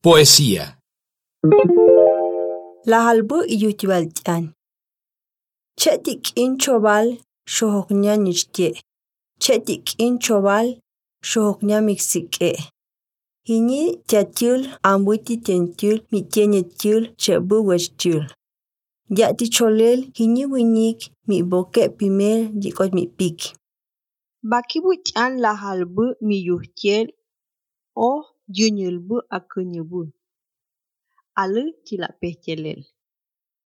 Poesía. Lahalbu iyutyualt'an. Chetik'in chobal shohoknya nishtie. Chetik'in chobal shohoknya miksik'e. Hini tiatyul ambuti tientyul mitienetyul chebu wechtyul. Yati cholel hini winik mi boke pimer dikot mi pik. Bakibu t'an lahalbu mi yuhtiel o yunyulbu akunyubu. Alu tilapeh tielel.